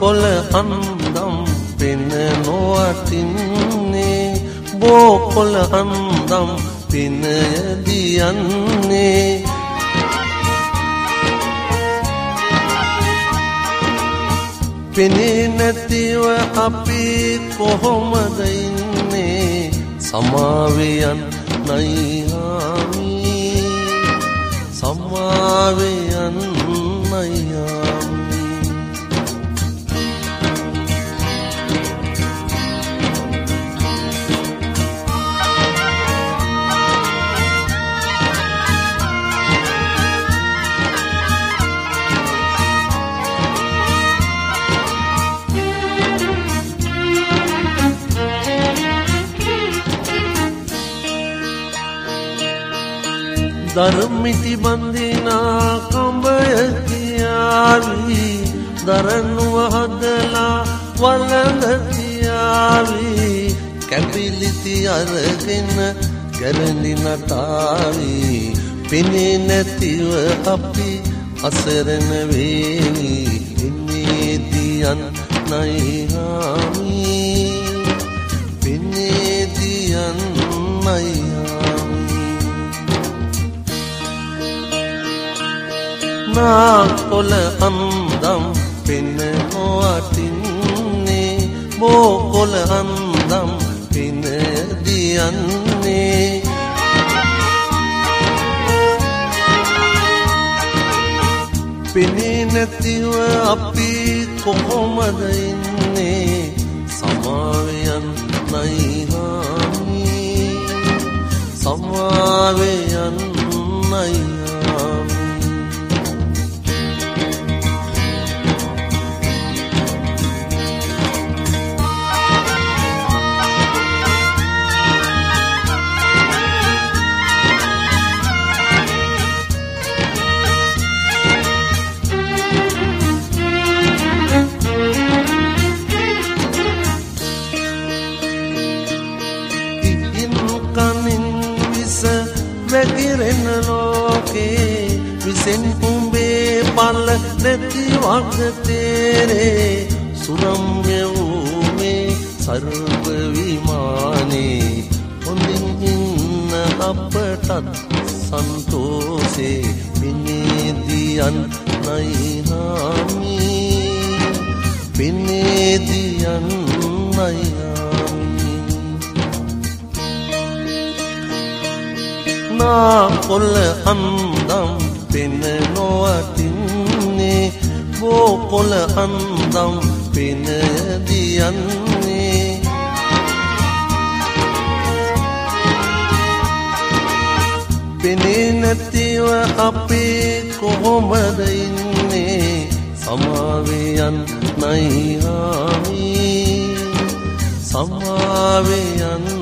කොළ අන්දම් පෙන නොවටින්නේ බෝ කොළ අන්දම් පෙන දියන්නේ පෙනේ නැතිව අපි කොහොමද ඉන්නේ සමාවෙයන් නයිහාමි සමාවෙයන් නයිහාමි ධර්මිති බන්දිනා කඹය කියාවි දරනුව හදලා වළඳ තියාවි කැපිලිති අරගෙන ගැරඬි නටාවි පෙනේ නැතිව අපි අසරණ වේවි ඉන්නේ දියන් නයිහාමි පෙනේ දියන් නයිහාමි නා කොළ අන්දම් පෙන නොවටින්නේ බෝ කොළ අන්දම් පෙන දියන්නේ පෙනේ නැතිව අපි කොහොමද ඉන්නේ සමාවෙයන් නයිහාමි සමාවෙයන් නයිහාමි වැගිරෙන ලෝකේ විසෙන් කුඹේ පල නැති වග තේරේ සුරම්‍ය වූ මේ සර්ව විමානේ හොඳින් ඉන්න අපටත් සන්තෝෂේ පිනේ දියන් නයිහාමි පිනේ දියන් නයිහාමි නා කොළ අන්දම් පෙන නොවටින්නේ බෝ කොළ අන්දම් පෙන දියන්නේ පෙනේ නැතිව අපි කොහොමද ඉන්නේ සමාවෙයන් නයිහාමි සමාවෙයන්